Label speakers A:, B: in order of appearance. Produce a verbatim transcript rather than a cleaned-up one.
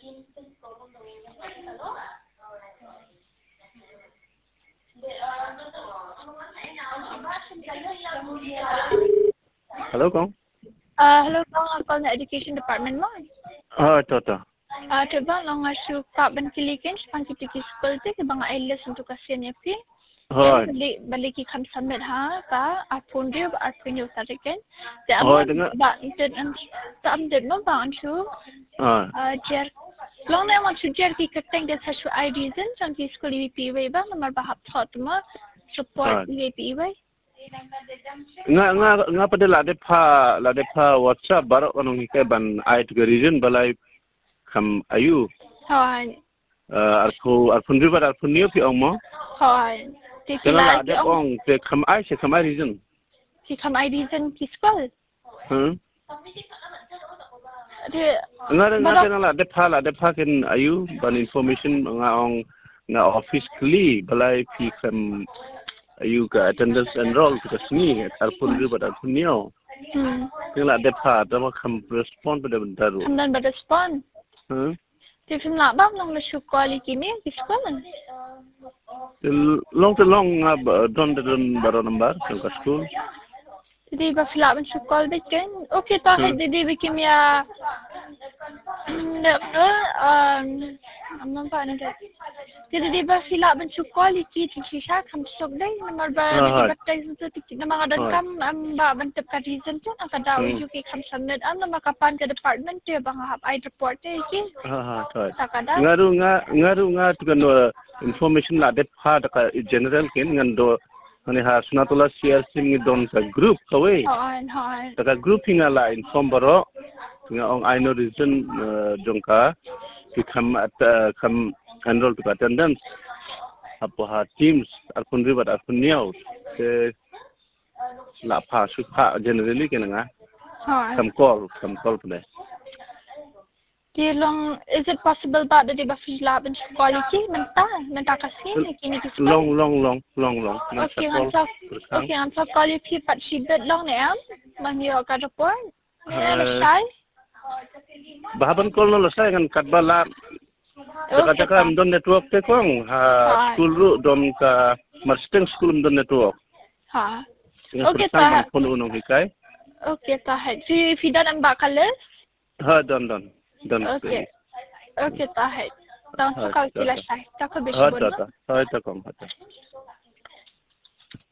A: Hello con.
B: Uh, hello con, con là education department mo.
A: Ờ, to to.
B: Uh, coba long asu pak ben kilikin sepang kita ki school te ke bang ailes untuk kasihan ya pi.
A: Ờ.
B: Balik balik ki kam submit ha ka apun dia apun yo tarikan. Ya
A: Ờ,
B: amun
A: dengar.
B: ba inted an tam det mo ba ansu.
A: Ờ.
B: Uh, jer long na wan su jer ki kateng de sasu I D zen sang ki school I P wei ba nomor ba hap thot ma support I P wei.
A: Nga nga nga pada la de pha la de pha WhatsApp baru anong hikai ban ai to reason balai kam ayu.
B: Hai.
A: Uh, arko arpun riba arpun niyo pi ong mo.
B: Hai.
A: Jangan la de ong te kam ai se kam ai reason.
B: Ki kam I D zen ki school.
A: Hmm.
B: Dia
A: Nga nga jangan la de pha la de pha ken ayu ban information nga ong nga office kli balai pi kam ayu ka attendance enroll ke sini arpun riba arpun niyo.
B: Hmm.
A: Jangan la de pha dama kam respond pada bentar.
B: Kemudian berespon.
A: Hmm.
B: Dia film nak bang long lesu kualiti ni di sekolah.
A: Long to long don don baru number ke school.
B: Jadi bafila ben sekolah bikin. Okey tak hmm. Jadi bikin ya. Um, apa nak cakap? Jadi dia bafila ben sekolah iki ti sha kam sok dai nomor ba batai tu ti nama ada kam ba ben tep ka reason tu nak ada uju ki kam submit am nama kapan ke department dia bang hab I report dia iki.
A: Ha ha tak.
B: Tak ada.
A: Ngaru nga ngaru nga tu kan information la det pha ka general ken ngando ani ha sunatula share sim ni don ka group kawai.
B: Ha ha.
A: Ta group hinga la inform baro nga ong I know reason jongka ki kam at kam enroll to attendance apa ha teams arpun ribat arpun niau se la pha su pha generally ken nga.
B: Ha.
A: Kam call kam call pada.
B: Dia long, is it possible ba that dia bafila ben quality mentah mentah kasih ni kini ki
A: long long long long long.
B: Okay, hantar okay hantar quality pat sibet long ni am man yo ka report. Ada sai.
A: Bahaban call no lesai kan katbala. Jaka-jaka don network te kong ha school ru don ka marsteng school don network.
B: Ha. Okay
A: ta. Phone unong hikai.
B: Okay ta hai. Si fidan am ba kalas?
A: Ha don don. Don.
B: Okay. Okay ta hai. Tang sakal sila sai. Tak ko
A: Ha ta ta. Ha ta kong ha ta.